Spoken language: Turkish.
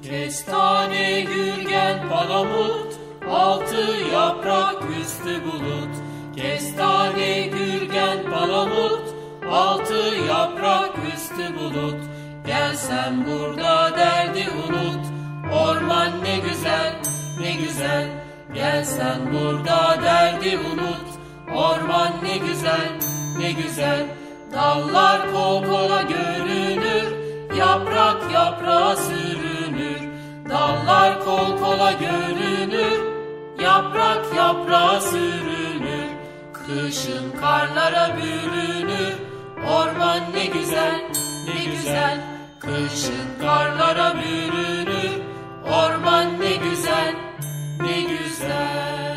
Kestane, gürgen, palamut, altı yaprak, üstü bulut. Kestane, gürgen, palamut, altı yaprak, üstü bulut. Gel sen burada derdi unut, orman ne güzel, ne güzel. Gel sen burada derdi unut, orman ne güzel, ne güzel. Dallar kol kola görünür, yaprak yaprağa sürünür. Dallar kol kola görünür, yaprak yaprağa sürünür. Kışın karlara bürünür, orman ne güzel, ne güzel. Kışın karlara bürünür, orman ne güzel, ne güzel.